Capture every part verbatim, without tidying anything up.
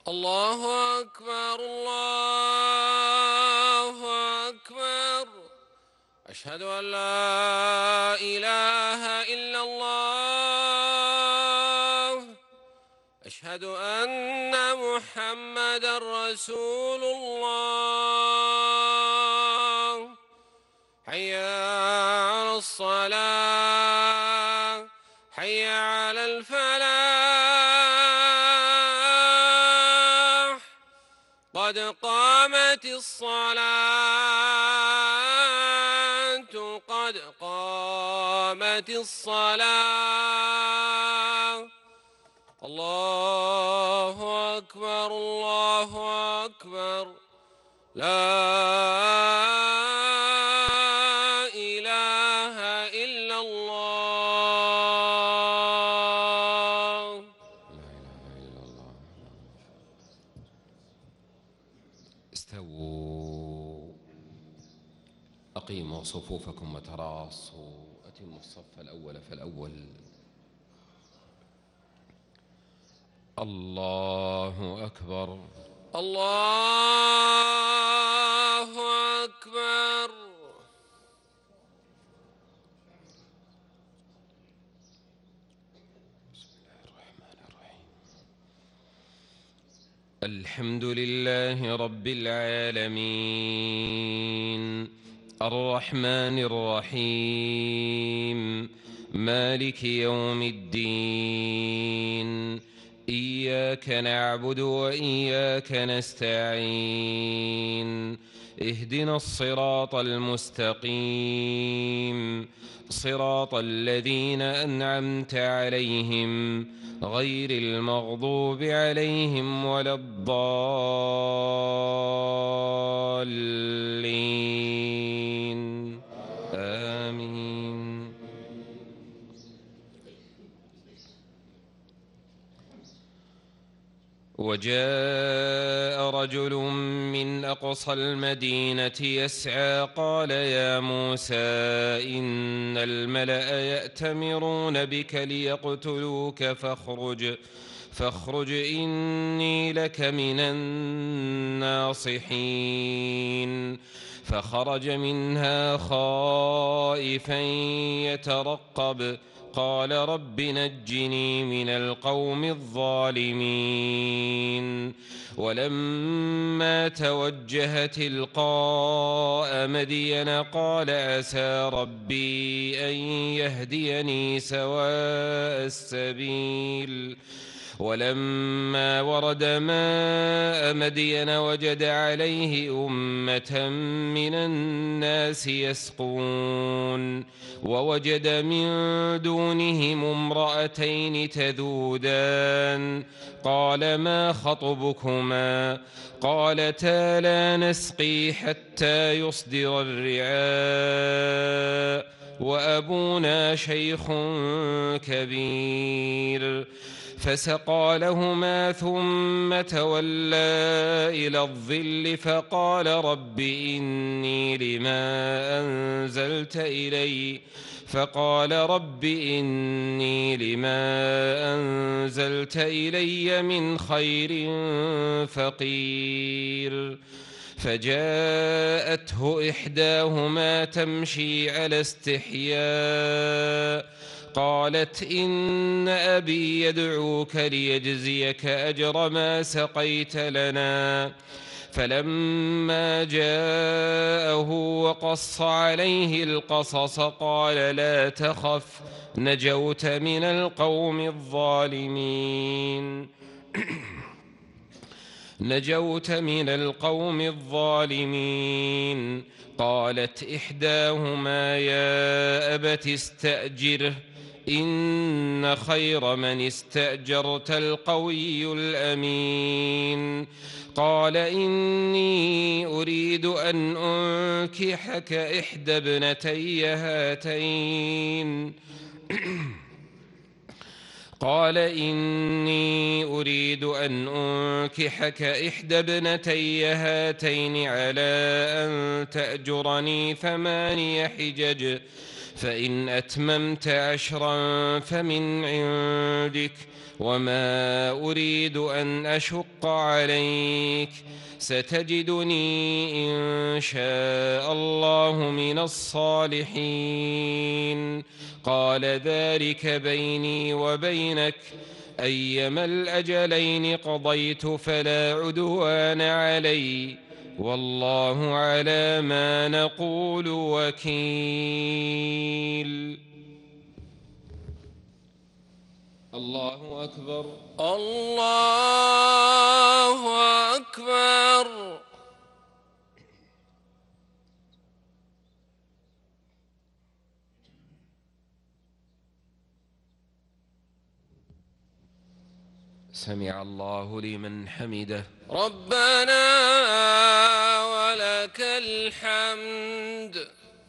الله أكبر الله أكبر. أشهد أن لا إله إلا الله. أشهد أن محمدًا رسول الله. حي على الصلاة حي على الفلاح. قد قامت الصلاة قد قامت الصلاة. الله أكبر الله أكبر. لا إله إلا الله. لا إله إلا الله. استووا، أقيموا صفوفكم وتراصوا، أتموا الصف الأول فالأول. الله أكبر الله أكبر. بسم الله الرحمن الرحيم. الحمد لله رب العالمين الرحمن الرحيم مالك يوم الدين. إياك نعبد وإياك نستعين. اهدنا الصراط المستقيم صراط الذين أنعمت عليهم غير المغضوب عليهم ولا الضالين. آمين. وجاء رجل من أقصى المدينة يسعى قال يا موسى إن الملأ يأتمرون بك ليقتلوك فاخرج فاخرج إني لك من الناصحين. فخرج منها خائفا يترقب قال رب نجني من القوم الظالمين. ولما توجه تلقاء مدين قال عسى ربي أن يهديني سواء السبيل. ولما ورد ماء مدين وجد عليه أمة من الناس يسقون ووجد من دونهم امرأتين تذودان قال ما خطبكما قالتا لا نسقي حتى يصدر الرعاء وأبونا شيخ كبير. فسقى لهما ثم تولى إلى الظل فقال رب إني لما أنزلت إلي فقال رب إني لما أنزلت إلي من خير فقير. فجاءته إحداهما تمشي على استحياء قالت إن أبي يدعوك ليجزيك أجر ما سقيت لنا. فلما جاءه وقص عليه القصص قال لا تخف نجوت من القوم الظالمين نجوت من القوم الظالمين. قالت إحداهما يا أبت استأجره إن خير من استأجرت القوي الأمين. قال إني أريد أن أنكحك إحدى ابنتي هاتين قال إني أريد أن أنكحك إحدى ابنتي هاتين على أن تأجرني ثماني حجج فإن أتممت عشرا فمن عندك وما أريد أن أشق عليك ستجدني إن شاء الله من الصالحين. قال ذلك بيني وبينك أيما الأجلين قضيت فلا عدوان علي والله على ما نقول وكيل. الله أكبر. الله أكبر. سمع الله لمن حمده. ربنا ولك الحمد.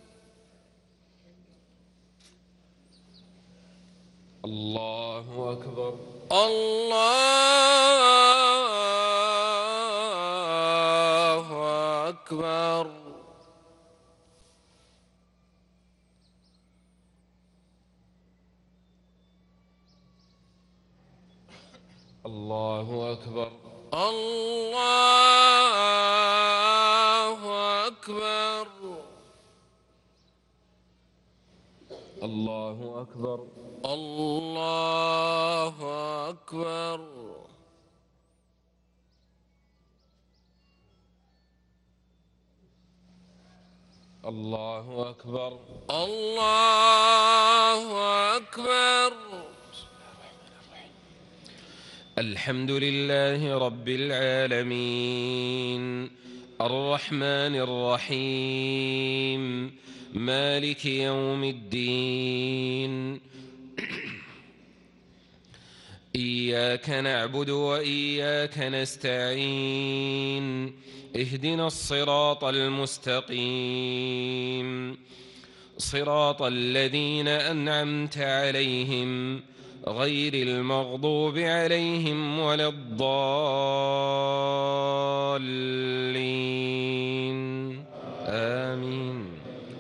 الله أكبر. الله أكبر. الله أكبر. الله أكبر. الله أكبر. الله أكبر. الله أكبر. الله أكبر. الحمد لله رب العالمين الرحمن الرحيم مالك يوم الدين. إياك نعبد وإياك نستعين اهدنا الصراط المستقيم صراط الذين أنعمت عليهم غير المغضوب عليهم ولا الضالين آمين.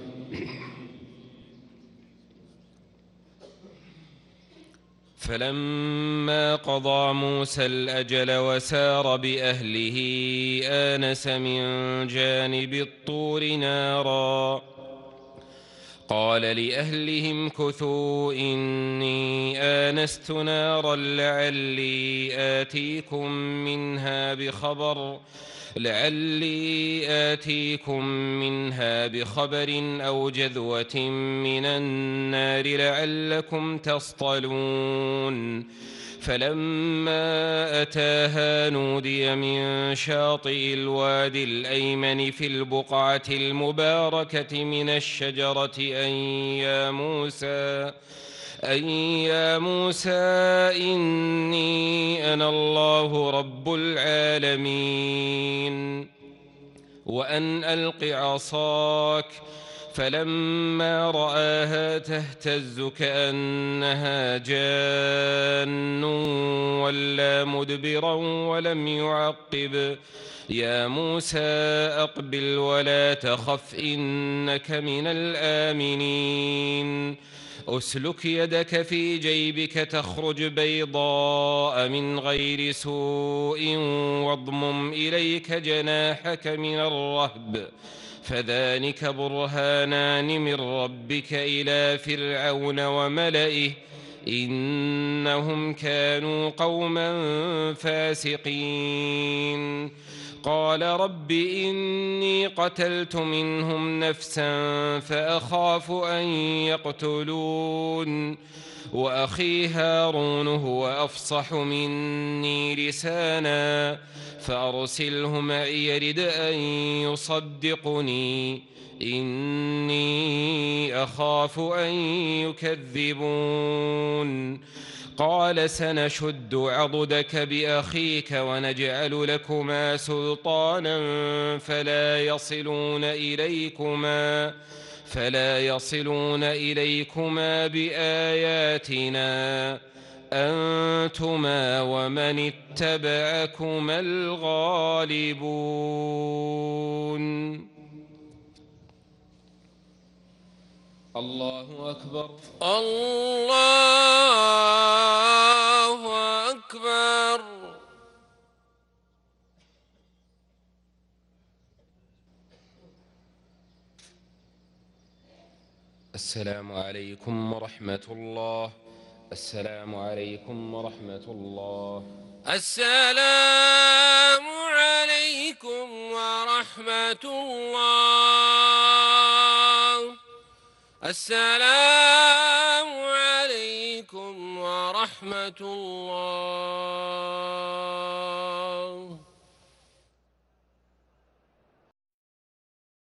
فلما قضى موسى الأجل وسار بأهله آنس من جانب الطور نارا قال لأهلهم كثوا إني آنست نارا لعلي آتيكم منها بخبر لعلي آتيكم منها بخبر أو جذوة من النار لعلكم تصطلون. فلما أتاها نودي من شاطئ الوادي الأيمن في البقعة المباركة من الشجرة أن يا موسى أن يا موسى إني أنا الله رب العالمين وأن ألق عصاك. فلما رآها تهتز كأنها جان ولا مدبرا ولم يعقب يا موسى أقبل ولا تخف إنك من الآمنين. أسلك يدك في جيبك تخرج بيضاء من غير سوء واضمم إليك جناحك من الرهب فذلك برهانان من ربك إلى فرعون وملئه إنهم كانوا قوما فاسقين. قال رب إني قتلت منهم نفسا فأخاف أن يقتلون وأخي هارون هو أفصح مني لسانا فأرسله معي يرد أن يصدقني إني أخاف أن يكذبون. قال سنشد عضدك بأخيك ونجعل لكما سلطانا فلا يصلون إليكما فلا يصلون إليكما بآياتنا أنتما ومن اتبعكما الغالبون. الله أكبر. الله أكبر. السلام عليكم ورحمة الله. السلام عليكم ورحمة الله. السلام عليكم ورحمة الله. السلام عليكم ورحمة الله.